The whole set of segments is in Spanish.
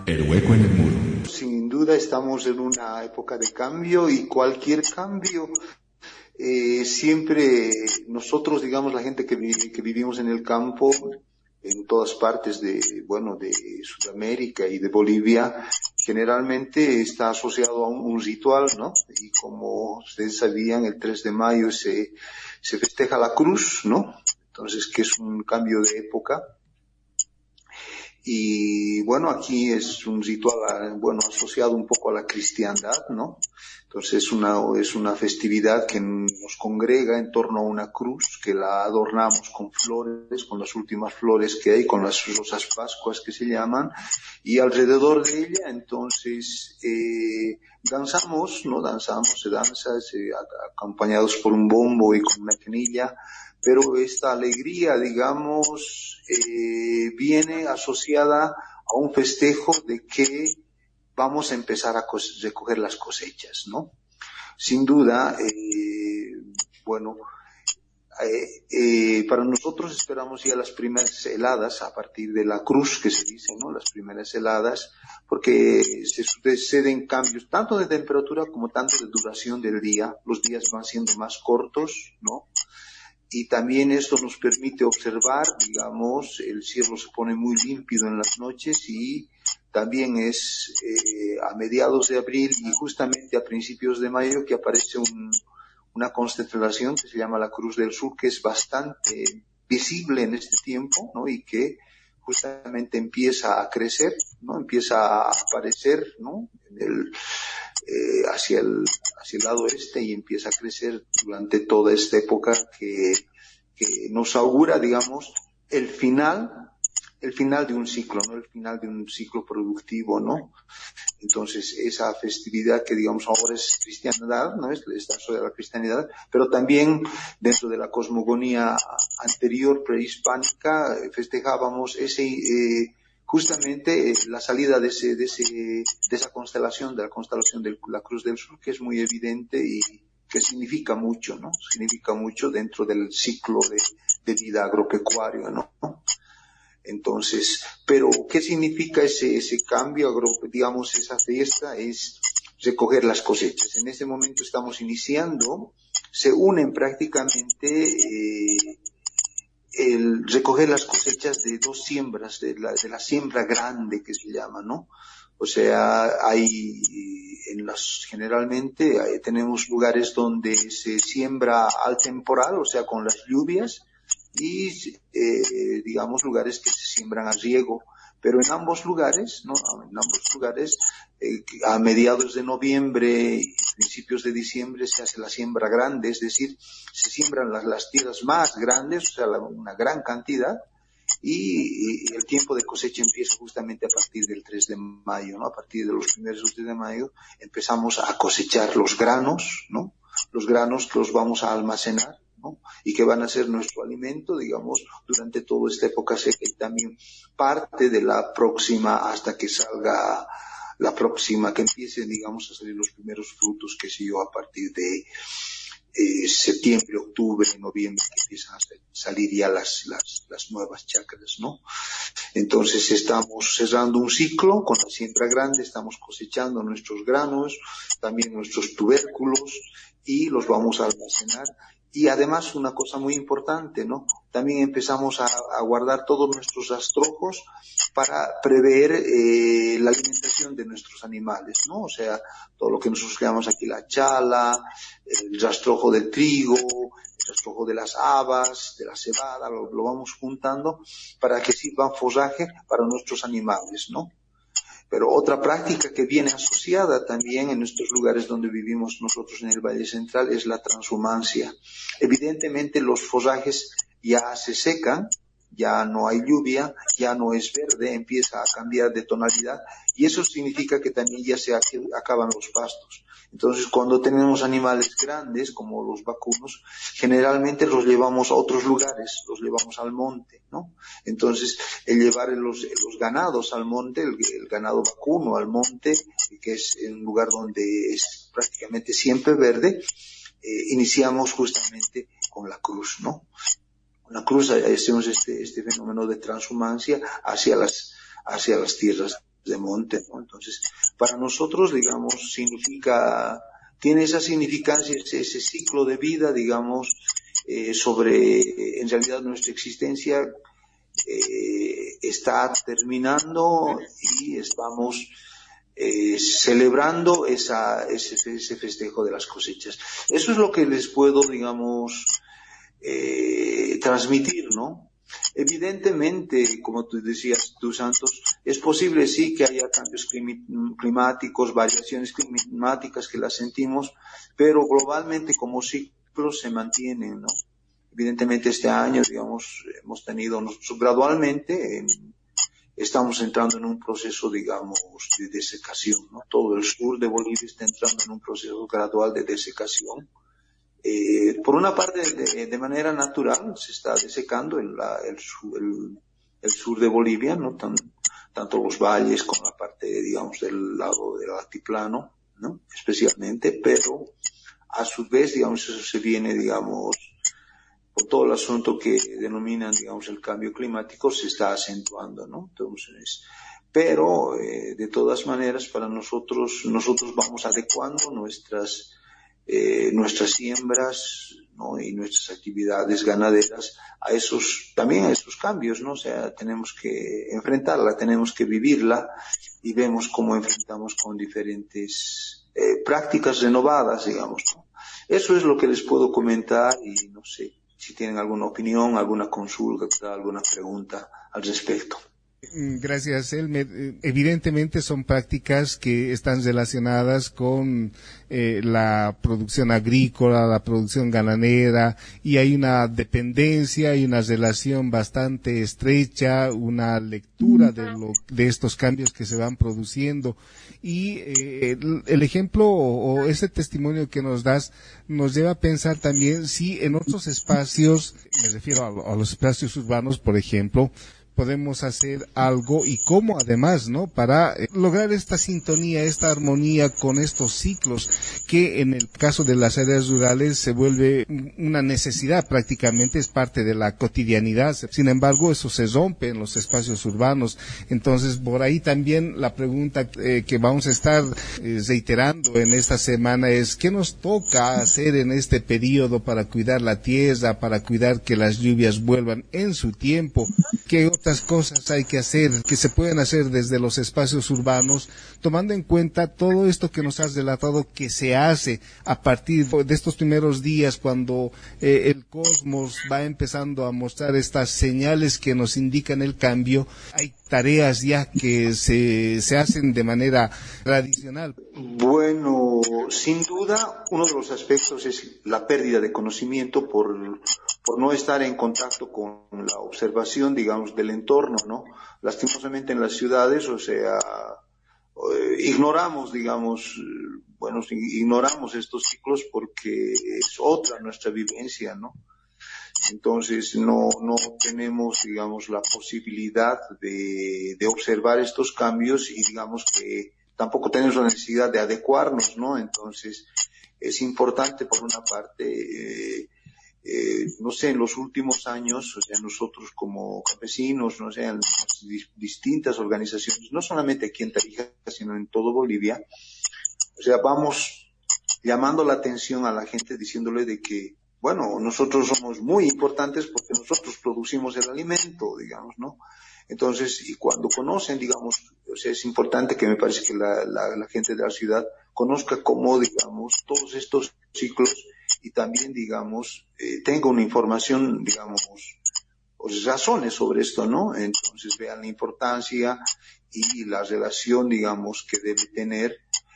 El hueco en el muro. Sin duda estamos en una época de cambio y cualquier cambio, siempre nosotros, digamos, la gente que vivimos en el campo, en todas partes de Sudamérica y de Bolivia, generalmente está asociado a un ritual, ¿no? Y como ustedes sabían, el 3 de mayo se festeja la cruz, ¿no? Entonces, que es un cambio de época. Y bueno, aquí es un ritual, asociado un poco a la cristiandad, ¿no? Entonces es una festividad que nos congrega en torno a una cruz, que la adornamos con flores, con las últimas flores que hay, con las rosas pascuas que se llaman, y alrededor de ella, entonces, danzamos, ¿no? Se danza, acompañados por un bombo y con una canilla. Pero esta alegría, digamos, viene asociada a un festejo de que vamos a empezar a recoger las cosechas, ¿no? Sin duda, para nosotros esperamos ya las primeras heladas a partir de la cruz, que se dice, ¿no? Las primeras heladas, porque se suceden cambios tanto de temperatura como tanto de duración del día. Los días van siendo más cortos, ¿no? Y también esto nos permite observar, digamos, el cielo se pone muy límpido en las noches y también es a mediados de abril y justamente a principios de mayo que aparece una constelación que se llama la Cruz del Sur, que es bastante visible en este tiempo, ¿no? Y que justamente empieza a crecer, ¿no? Empieza a aparecer, ¿no? Hacia el lado este y empieza a crecer durante toda esta época que nos augura, digamos, el final de un ciclo, ¿no? El final de un ciclo productivo, ¿no? Entonces, esa festividad que, digamos, ahora es cristiandad, ¿no? Está asociada a la cristianidad, pero también dentro de la cosmogonía anterior, prehispánica, festejábamos justamente la salida de esa constelación, de la constelación de la Cruz del Sur, que es muy evidente y que significa mucho, ¿no? Significa mucho dentro del ciclo de vida agropecuario, ¿no? Entonces, pero ¿qué significa ese cambio, digamos, esa fiesta? Es recoger las cosechas. En este momento estamos iniciando, se unen prácticamente el recoger las cosechas de dos siembras, de la siembra grande que se llama, ¿no? O sea, generalmente tenemos lugares donde se siembra al temporal, o sea, con las lluvias, y digamos lugares que se siembran a riego, pero en ambos lugares, ¿no? A mediados de noviembre y principios de diciembre se hace la siembra grande, es decir, se siembran las tierras más grandes, o sea, una gran cantidad, y el tiempo de cosecha empieza justamente a partir del 3 de mayo, ¿no? A partir de los primeros 3 de mayo empezamos a cosechar los granos, ¿no? Los granos que los vamos a almacenar, ¿no? Y que van a ser nuestro alimento, digamos, durante toda esta época seca y también parte de la próxima hasta que salga la próxima, que empiecen, digamos, a salir los primeros frutos, qué sé yo, a partir de septiembre, octubre, noviembre, que empiezan a salir ya las nuevas chacras, ¿no? Entonces estamos cerrando un ciclo con la siembra grande, estamos cosechando nuestros granos, también nuestros tubérculos, y los vamos a almacenar. Y además una cosa muy importante, ¿no? También empezamos a guardar todos nuestros rastrojos para prever la alimentación de nuestros animales, ¿no? O sea, todo lo que nosotros llamamos aquí la chala, el rastrojo del trigo, el rastrojo de las habas, de la cebada, lo vamos juntando para que sirvan forraje para nuestros animales, ¿no? Pero otra práctica que viene asociada también en estos lugares donde vivimos nosotros en el Valle Central es la transhumancia. Evidentemente los forrajes ya se secan, ya no hay lluvia, ya no es verde, empieza a cambiar de tonalidad y eso significa que también ya se acaban los pastos. Entonces cuando tenemos animales grandes como los vacunos, generalmente los llevamos a otros lugares, los llevamos al monte, ¿no? Entonces el llevar los ganados al monte, el ganado vacuno al monte, que es un lugar donde es prácticamente siempre verde, iniciamos justamente con la cruz, ¿no? Con la cruz hacemos este fenómeno de transhumancia hacia las tierras de monte, ¿no? Entonces, para nosotros, digamos, tiene esa significancia, ese ciclo de vida, digamos, sobre, en realidad, nuestra existencia está terminando y estamos celebrando ese festejo de las cosechas. Eso es lo que les puedo, digamos, transmitir, ¿no? Evidentemente, como tú decías, tú, Santos, es posible sí que haya cambios climáticos, variaciones climáticas que las sentimos, pero globalmente como ciclos se mantienen, ¿no? Evidentemente este año, digamos, hemos tenido gradualmente, estamos entrando en un proceso, digamos, de desecación, ¿no? Todo el sur de Bolivia está entrando en un proceso gradual de desecación. Por una parte, de manera natural, se está desecando el sur de Bolivia, ¿no? Tanto los valles como la parte, digamos, del lado del altiplano, ¿no? Especialmente, pero a su vez, digamos, eso se viene, digamos, por todo el asunto que denominan, digamos, el cambio climático, se está acentuando, ¿no? Entonces, pero, de todas maneras, para nosotros vamos adecuando nuestras siembras, ¿no? Y nuestras actividades ganaderas también a esos cambios, ¿no? O sea, tenemos que enfrentarla, tenemos que vivirla y vemos cómo enfrentamos con diferentes prácticas renovadas, digamos, ¿no? Eso es lo que les puedo comentar y no sé si tienen alguna opinión, alguna consulta, alguna pregunta al respecto. Gracias, Elmer. Evidentemente son prácticas que están relacionadas con la producción agrícola, la producción ganadera, y hay una dependencia y una relación bastante estrecha, una lectura de estos cambios que se van produciendo. Y el ejemplo o ese testimonio que nos das nos lleva a pensar también si en otros espacios, me refiero a los espacios urbanos, por ejemplo, podemos hacer algo y cómo además, ¿no? Para lograr esta sintonía, esta armonía con estos ciclos que en el caso de las áreas rurales se vuelve una necesidad, prácticamente es parte de la cotidianidad. Sin embargo, eso se rompe en los espacios urbanos. Entonces, por ahí también la pregunta que vamos a estar reiterando en esta semana es ¿qué nos toca hacer en este periodo para cuidar la tierra, para cuidar que las lluvias vuelvan en su tiempo? ¿Qué otras cosas hay que hacer, que se pueden hacer desde los espacios urbanos, tomando en cuenta todo esto que nos has relatado que se hace a partir de estos primeros días cuando el cosmos va empezando a mostrar estas señales que nos indican el cambio? Hay tareas ya que se hacen de manera tradicional. Bueno, sin duda, uno de los aspectos es la pérdida de conocimiento por no estar en contacto con la observación, digamos, del entorno, ¿no? Lastimosamente en las ciudades, o sea, ignoramos, digamos, ignoramos estos ciclos porque es otra nuestra vivencia, ¿no? Entonces no tenemos, digamos, la posibilidad de observar estos cambios y digamos que tampoco tenemos la necesidad de adecuarnos, ¿no? Entonces es importante por una parte, no sé, en los últimos años, o sea, nosotros como campesinos, no sé, en las distintas organizaciones, no solamente aquí en Tarija, sino en todo Bolivia, o sea, vamos llamando la atención a la gente diciéndole de que, bueno, nosotros somos muy importantes porque nosotros producimos el alimento, digamos, ¿no? Entonces, y cuando conocen, digamos, o sea, es importante que me parece que la gente de la ciudad conozca cómo, digamos, todos estos ciclos y también, digamos, tenga una información, digamos, o razones sobre esto, ¿no? Entonces vean la importancia y la relación, digamos, que debe tener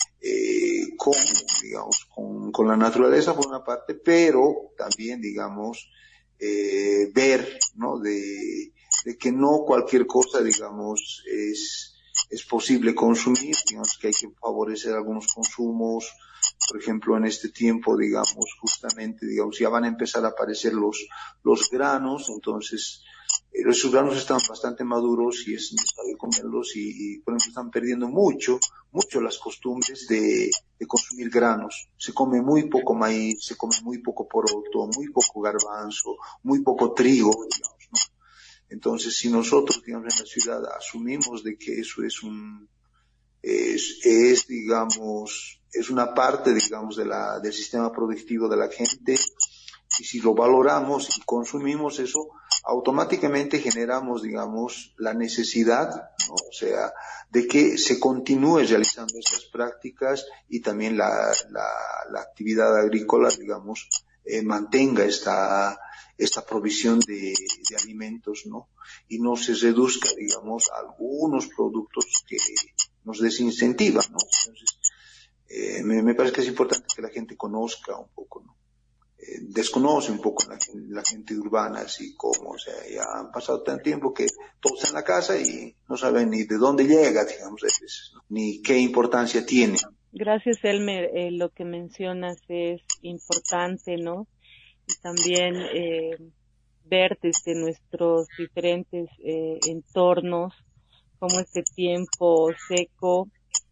con la naturaleza por una parte, pero también, digamos, ver, ¿no? De que no cualquier cosa, digamos, es posible consumir, digamos que hay que favorecer algunos consumos. Por ejemplo, en este tiempo, digamos, justamente, digamos, ya van a empezar a aparecer los granos, entonces, los granos están bastante maduros y es necesario comerlos y por ejemplo, están perdiendo mucho las costumbres de consumir granos. Se come muy poco maíz, se come muy poco poroto, muy poco garbanzo, muy poco trigo, digamos, ¿no? Entonces, si nosotros, digamos, en la ciudad asumimos de que eso es, digamos, es una parte, digamos, del sistema productivo de la gente, y si lo valoramos y consumimos eso, automáticamente generamos, digamos, la necesidad, ¿no? O sea, de que se continúe realizando estas prácticas y también la actividad agrícola, digamos, mantenga esta provisión de alimentos, ¿no? Y no se reduzca, digamos, a algunos productos que nos desincentivan, ¿no? Entonces, me parece que es importante que la gente conozca un poco, ¿no? Desconoce un poco la gente urbana, así como, o sea, ya han pasado tanto tiempo que todos están en la casa y no saben ni de dónde llega, digamos, a veces, ¿no? Ni qué importancia tiene. Gracias, Elmer. Lo que mencionas es importante, ¿no? Y también ver desde nuestros diferentes entornos cómo este tiempo seco,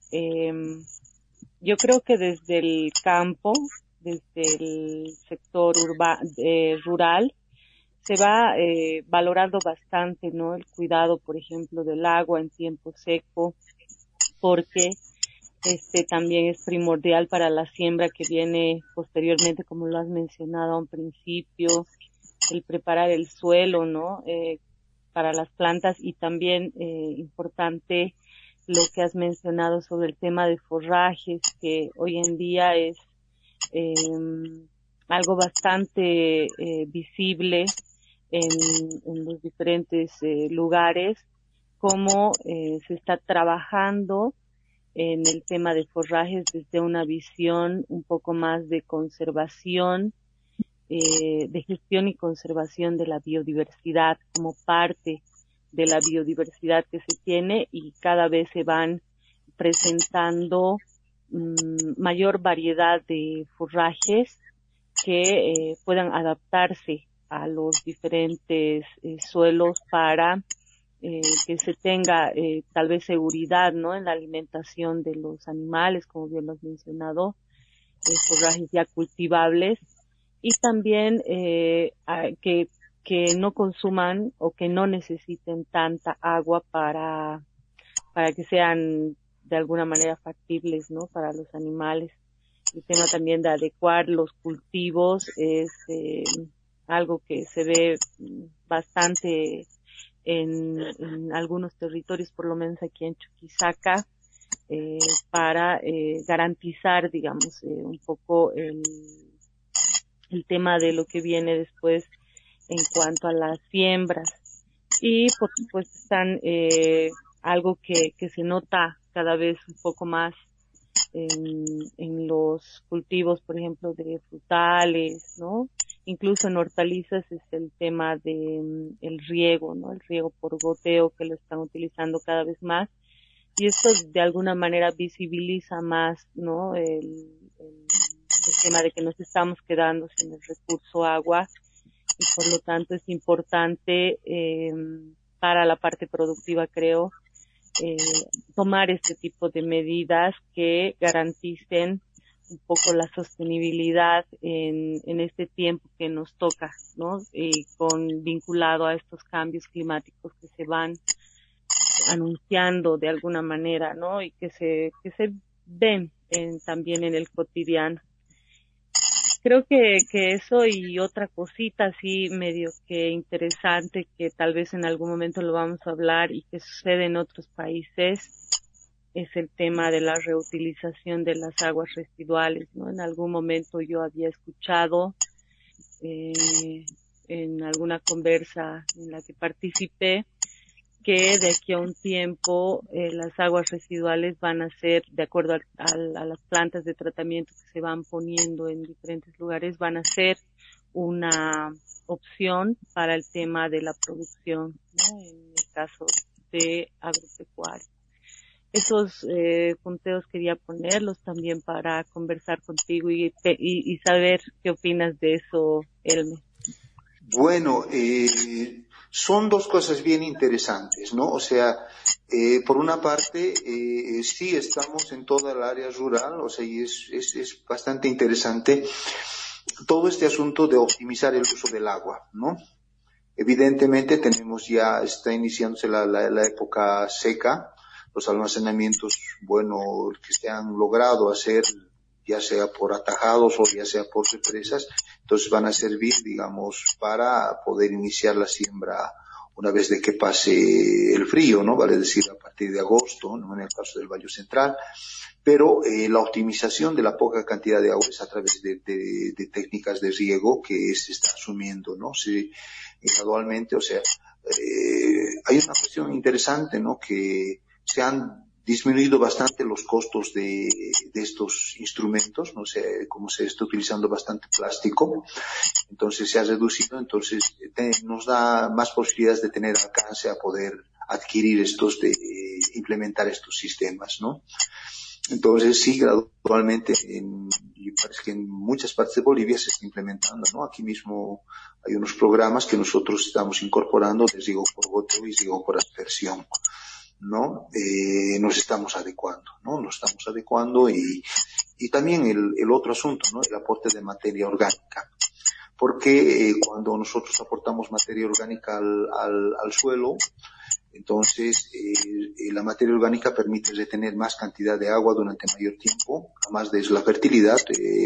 yo creo que desde el campo, desde el sector rural, se va valorando bastante, ¿no? El cuidado, por ejemplo, del agua en tiempo seco, porque también es primordial para la siembra que viene posteriormente, como lo has mencionado a un principio, el preparar el suelo, ¿no? Para las plantas, y también importante lo que has mencionado sobre el tema de forrajes, que hoy en día es algo bastante visible en los diferentes lugares, cómo se está trabajando en el tema de forrajes desde una visión un poco más de conservación, de gestión y conservación de la biodiversidad como parte de la biodiversidad que se tiene, y cada vez se van presentando mayor variedad de forrajes que puedan adaptarse a los diferentes suelos para que se tenga tal vez seguridad, ¿no? En la alimentación de los animales, como bien lo has mencionado, forrajes ya cultivables, y también que no consuman o que no necesiten tanta agua para que sean de alguna manera factibles, ¿no? Para los animales. El tema también de adecuar los cultivos es algo que se ve bastante en algunos territorios, por lo menos aquí en Chuquisaca, para garantizar, digamos, un poco el tema de lo que viene después en cuanto a las siembras. Y por supuesto están algo que se nota cada vez un poco más en los cultivos, por ejemplo, de frutales, ¿no? Incluso en hortalizas es el tema de el riego, ¿no? El riego por goteo, que lo están utilizando cada vez más. Y esto de alguna manera visibiliza más, ¿no? El tema de que nos estamos quedando sin el recurso agua, y por lo tanto es importante para la parte productiva, creo, tomar este tipo de medidas que garanticen un poco la sostenibilidad en este tiempo que nos toca, ¿no? Vinculado a estos cambios climáticos que se van anunciando de alguna manera, ¿no? Y que se ven también en el cotidiano. Creo que eso y otra cosita así medio que interesante, que tal vez en algún momento lo vamos a hablar y que sucede en otros países, es el tema de la reutilización de las aguas residuales, ¿no? En algún momento yo había escuchado en alguna conversa en la que participé que de aquí a un tiempo las aguas residuales van a ser, de acuerdo a las plantas de tratamiento que se van poniendo en diferentes lugares, van a ser una opción para el tema de la producción, ¿no? En el caso de agropecuario. Esos punteos quería ponerlos también para conversar contigo y saber qué opinas de eso, Elmer. Bueno, son dos cosas bien interesantes, ¿no? O sea, por una parte, sí estamos en toda el área rural, o sea, y es bastante interesante todo este asunto de optimizar el uso del agua, ¿no? Evidentemente está iniciándose la época seca, los almacenamientos, bueno, que se han logrado hacer, ya sea por atajados o ya sea por represas, entonces van a servir, digamos, para poder iniciar la siembra una vez de que pase el frío, ¿no? Vale decir, a partir de agosto, ¿no? En el caso del Valle Central. Pero la optimización de la poca cantidad de agua es a través de técnicas de riego que se está asumiendo, ¿no? Gradualmente, o sea, hay una cuestión interesante, ¿no? Que se han disminuido bastante los costos de estos instrumentos, no sé, como se está utilizando bastante plástico, entonces se ha reducido, entonces nos da más posibilidades de tener alcance a poder adquirir implementar estos sistemas, ¿no? Entonces sí, gradualmente, y parece que en muchas partes de Bolivia se está implementando, ¿no? Aquí mismo hay unos programas que nosotros estamos incorporando de riego por goteo y riego por aspersión, ¿no? Nos estamos adecuando, ¿no? Nos estamos adecuando y también el otro asunto, ¿no? El aporte de materia orgánica. Porque cuando nosotros aportamos materia orgánica al suelo, entonces la materia orgánica permite retener más cantidad de agua durante mayor tiempo, además de eso la fertilidad,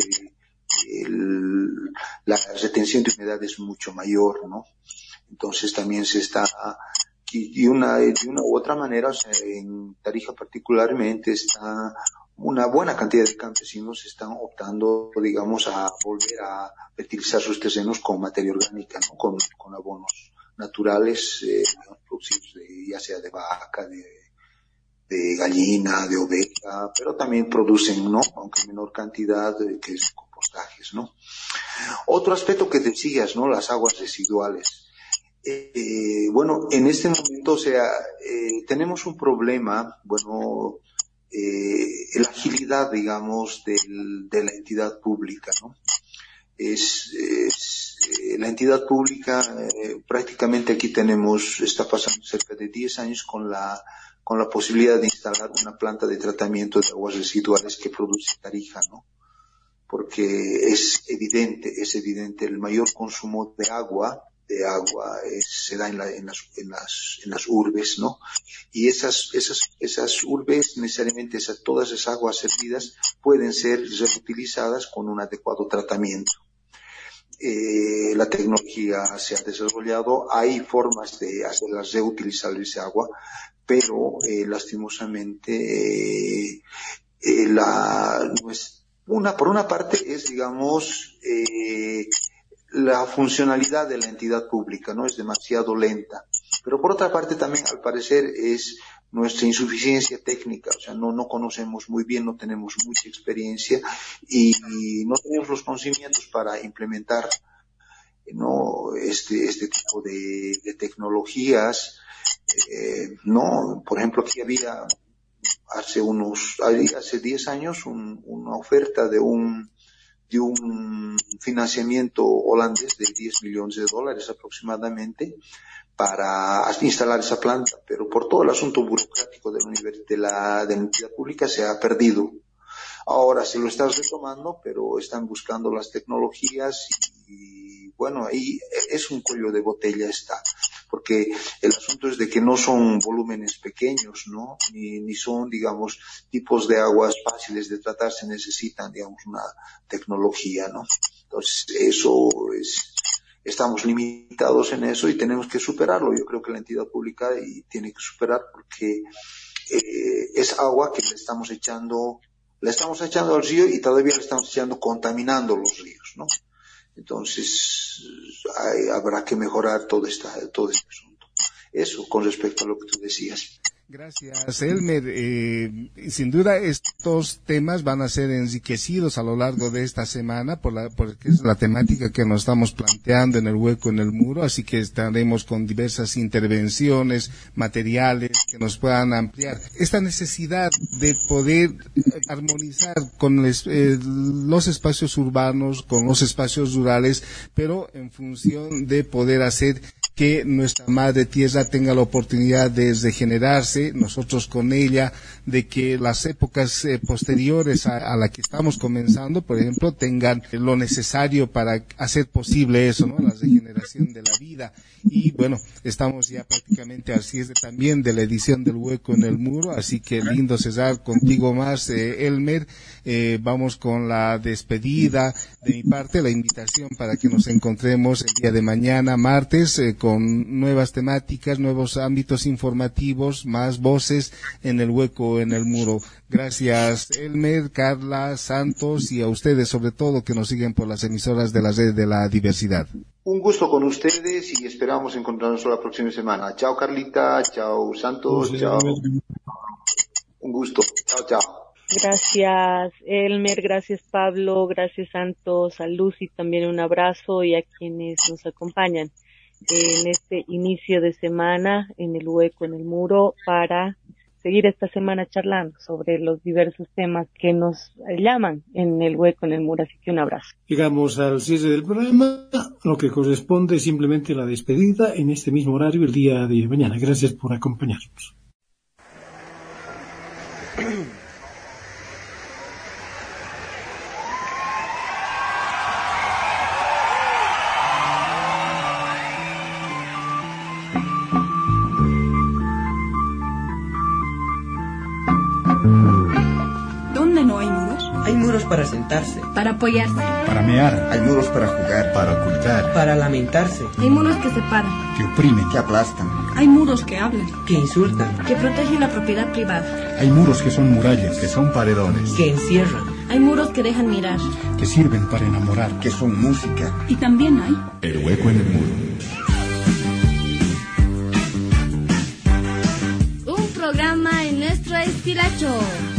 la retención de humedad es mucho mayor, ¿no? Entonces también se está, y de una u otra manera, o sea, en Tarija particularmente está una buena cantidad de campesinos están optando, digamos, a volver a fertilizar sus terrenos con materia orgánica, ¿no? Con abonos naturales, producidos ya sea de vaca, de gallina, de oveja, pero también producen, ¿no? Aunque en menor cantidad, que es compostajes, ¿no? Otro aspecto que decías, ¿no? Las aguas residuales. Bueno, en este momento, o sea, tenemos un problema, bueno, la agilidad, digamos, de la entidad pública, ¿no? La entidad pública, prácticamente aquí está pasando cerca de 10 años con la posibilidad de instalar una planta de tratamiento de aguas residuales que produce Tarija, ¿no? Porque es evidente el mayor consumo de agua se da en las urbes, ¿no? Y esas urbes, necesariamente todas esas aguas servidas pueden ser reutilizadas con un adecuado tratamiento. La tecnología se ha desarrollado, hay formas de hacerlas reutilizables esa agua, pero lastimosamente por una parte es, digamos, la funcionalidad de la entidad pública, ¿no? Es demasiado lenta. Pero por otra parte también, al parecer, es nuestra insuficiencia técnica, o sea, no conocemos muy bien, no tenemos mucha experiencia y no tenemos los conocimientos para implementar, ¿no? Este tipo de tecnologías, ¿no? Por ejemplo, aquí había hace 10 años una oferta de un financiamiento holandés de $10 millones aproximadamente para instalar esa planta, pero por todo el asunto burocrático de la entidad pública se ha perdido. Ahora se lo están retomando, pero están buscando las tecnologías y bueno, ahí es un cuello de botella porque el asunto es de que no son volúmenes pequeños, ¿no? Ni son, digamos, tipos de aguas fáciles de tratar, se necesitan, digamos, una tecnología, ¿no? Entonces, estamos limitados en eso y tenemos que superarlo. Yo creo que la entidad pública tiene que superar porque es agua que le estamos echando al río y todavía le estamos echando contaminando los ríos, ¿no? Entonces, habrá que mejorar todo este asunto. Eso con respecto a lo que tú decías. Gracias, Elmer. Sin duda estos temas van a ser enriquecidos a lo largo de esta semana porque es la temática que nos estamos planteando en el hueco en el muro, así que estaremos con diversas intervenciones, materiales que nos puedan ampliar esta necesidad de poder armonizar con los espacios urbanos, con los espacios rurales, pero en función de poder hacer que nuestra madre tierra tenga la oportunidad de regenerarse, nosotros con ella, de que las épocas posteriores a la que estamos comenzando, por ejemplo, tengan lo necesario para hacer posible eso, ¿no? La regeneración de la vida. Y bueno, estamos ya prácticamente al cierre también de la edición del Hueco en el Muro, así que lindo cerrar contigo más, Elmer. Vamos con la despedida. De mi parte, la invitación para que nos encontremos el día de mañana, martes, con nuevas temáticas, nuevos ámbitos informativos, más voces en el Hueco en el Muro. Gracias, Elmer, Carla, Santos, y a ustedes sobre todo que nos siguen por las emisoras de la Red de la Diversidad. Un gusto con ustedes y esperamos encontrarnos la próxima semana. Chao, Carlita, chao, Santos, chao. Un gusto. Chao, chao. Gracias, Elmer, gracias, Pablo, gracias, Santos, a Lucy también un abrazo y a quienes nos acompañan en este inicio de semana en el Hueco en el Muro para seguir esta semana charlando sobre los diversos temas que nos llaman en el Hueco en el Muro, así que un abrazo. Llegamos al cierre del programa, lo que corresponde simplemente la despedida en este mismo horario el día de mañana. Gracias por acompañarnos. ¿Dónde no hay muros? Hay muros para sentarse, Para apoyarse. Para mear, Hay muros para jugar, para ocultar, para lamentarse, Hay muros que separan. que oprimen. que aplastan. Hay muros que hablan. que insultan, Que protegen la propiedad privada. Hay muros que son murallas, que son paredones, que encierran. Hay muros que dejan mirar. que sirven para enamorar. Que son música. Y también hay El Hueco en el Muro. Un programa en nuestro estilacho.